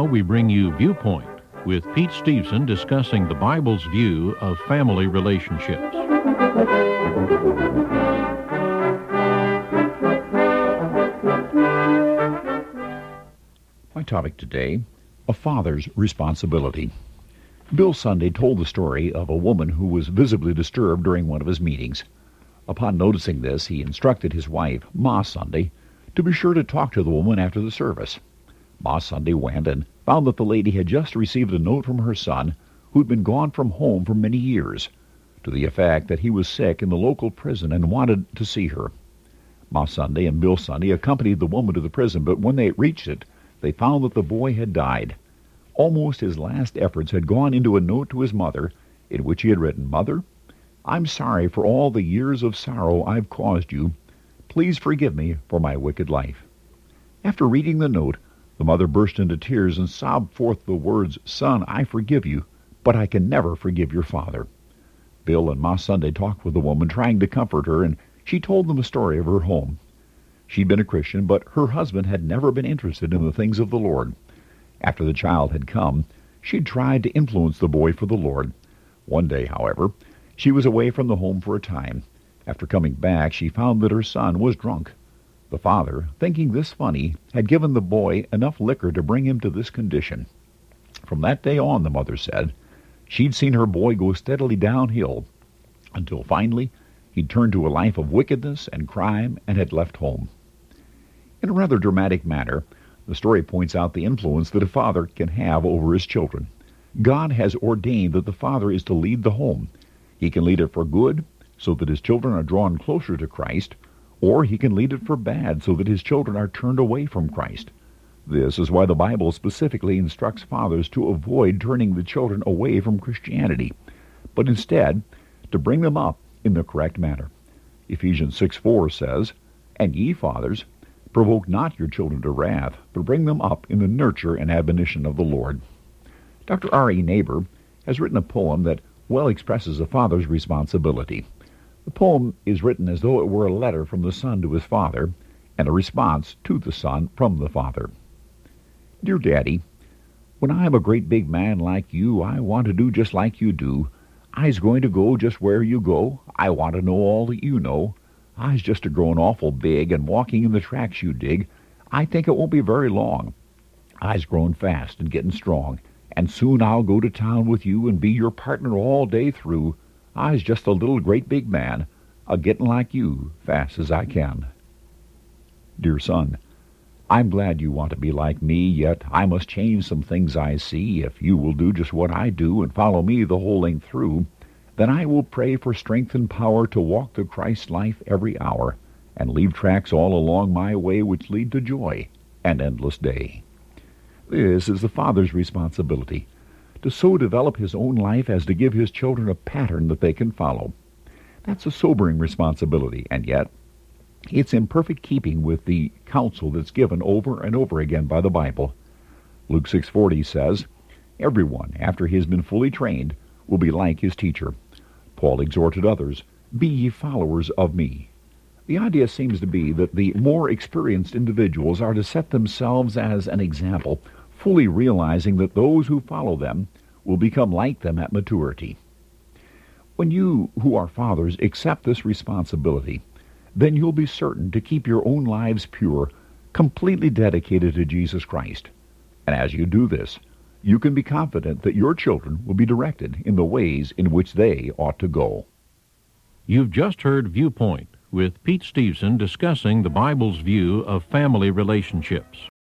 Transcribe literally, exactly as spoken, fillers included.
we bring you Viewpoint with Pete Steveson discussing the Bible's view of family relationships. My topic today, a father's responsibility. Bill Sunday told the story of a woman who was visibly disturbed during one of his meetings. Upon noticing this, he instructed his wife, Ma Sunday, to be sure to talk to the woman after the service. Ma Sunday went and found that the lady had just received a note from her son, who'd been gone from home for many years, to the effect that he was sick in the local prison and wanted to see her. Ma Sunday and Bill Sunday accompanied the woman to the prison, but when they reached it, they found that the boy had died. Almost his last efforts had gone into a note to his mother, in which he had written, "Mother, I'm sorry for all the years of sorrow I've caused you. Please forgive me for my wicked life." After reading the note, the mother burst into tears and sobbed forth the words, "Son, I forgive you, but I can never forgive your father." Bill and Ma Sunday talked with the woman, trying to comfort her, and she told them a story of her home. She'd been a Christian, but her husband had never been interested in the things of the Lord. After the child had come, she'd tried to influence the boy for the Lord. One day, however, she was away from the home for a time. After coming back, she found that her son was drunk. The father, thinking this funny, had given the boy enough liquor to bring him to this condition. From that day on, the mother said, she'd seen her boy go steadily downhill, until finally he'd turned to a life of wickedness and crime and had left home. In a rather dramatic manner, the story points out the influence that a father can have over his children. God has ordained that the father is to lead the home. He can lead it for good, so that his children are drawn closer to Christ, or he can lead it for bad, so that his children are turned away from Christ. This is why the Bible specifically instructs fathers to avoid turning the children away from Christianity, but instead to bring them up in the correct manner. Ephesians six four says, "And ye fathers, provoke not your children to wrath, but bring them up in the nurture and admonition of the Lord." Doctor R E Neighbor has written a poem that well expresses a father's responsibility. The poem is written as though it were a letter from the son to his father, and a response to the son from the father. Dear Daddy, when I'm a great big man like you, I want to do just like you do. I's going to go just where you go. I want to know all that you know. I's just a growing awful big and walking in the tracks you dig. I think it won't be very long. I's growing fast and getting strong, and soon I'll go to town with you and be your partner all day through. I's just a little great big man, a-getting like you fast as I can. Dear son, I'm glad you want to be like me, yet I must change some things I see. If you will do just what I do and follow me the whole length through, then I will pray for strength and power to walk the Christ life every hour and leave tracks all along my way which lead to joy and endless day. This is the father's responsibility, to so develop his own life as to give his children a pattern that they can follow. That's a sobering responsibility, and yet it's in perfect keeping with the counsel that's given over and over again by the Bible. Luke six forty says, "Everyone, after he has been fully trained, will be like his teacher." Paul exhorted others, "Be ye followers of me." The idea seems to be that the more experienced individuals are to set themselves as an example, fully realizing that those who follow them will become like them at maturity. When you, who are fathers, accept this responsibility, then you'll be certain to keep your own lives pure, completely dedicated to Jesus Christ. And as you do this, you can be confident that your children will be directed in the ways in which they ought to go. You've just heard Viewpoint with Pete Steveson discussing the Bible's view of family relationships.